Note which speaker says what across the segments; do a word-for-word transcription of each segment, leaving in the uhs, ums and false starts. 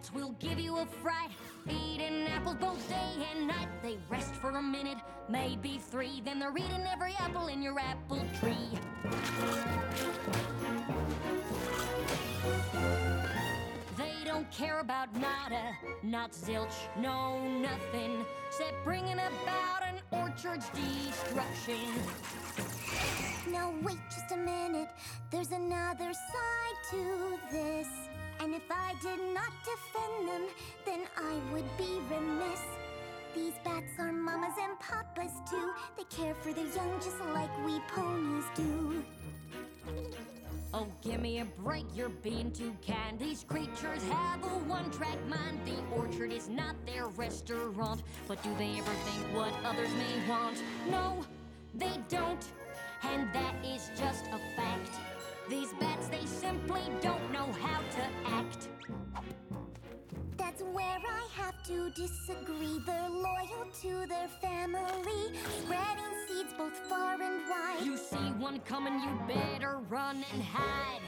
Speaker 1: bats will give you a fright, eating apples both day and night. They rest for a minute, maybe three, then they're eating every apple in your apple tree. They don't care about nada, not zilch, no nothing, except bringing about an orchard's destruction.
Speaker 2: Now wait just a minute, there's another side to this. And if I did not defend them, then I would be remiss. These bats are mamas and papas too. They care for their young just like we ponies do.
Speaker 1: Oh, give me a break, you're being too kind. These creatures have a one-track mind. The orchard is not their restaurant. But do they ever think what others may want? No, they don't. And that is just a fact. These bats, they simply don't know how to act.
Speaker 2: That's where I have to disagree. They're loyal to their family, spreading seeds both far and wide.
Speaker 1: You see one coming, you better run and hide.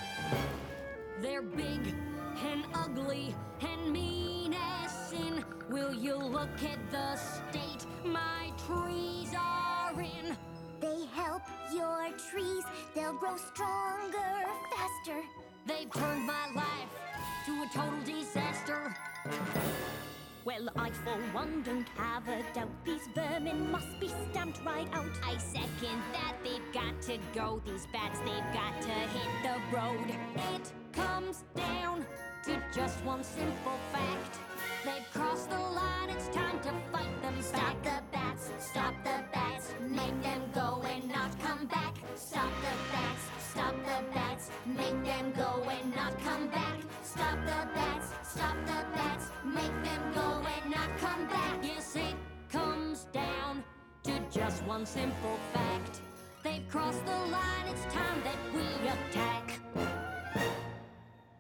Speaker 1: They're big and ugly and mean as sin. Will you look at the state my trees are in?
Speaker 2: They help your trees, they'll grow stronger, faster.
Speaker 1: They've turned my life to a total disaster.
Speaker 3: Well, I for one don't have a doubt. These vermin must be stamped right out.
Speaker 1: I second that, they've got to go. These bats, they've got to hit the road. It comes down to just one simple fact. They've crossed the line, it's time to fight them back.
Speaker 2: Stop the bats, stop the bats, make them go and not come back. Stop the bats, stop the bats, make them go and not come back. Stop the bats, stop the bats, make them go and not come back.
Speaker 1: Yes, it comes down to just one simple fact. They've crossed the line, it's time that we attack.